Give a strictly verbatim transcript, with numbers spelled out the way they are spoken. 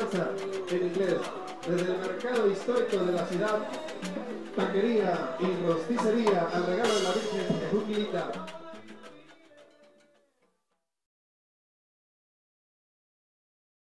danza en inglés. Desde el mercado histórico de la ciudad, taquería y rosticería al regalo de la Virgen de Juquilita.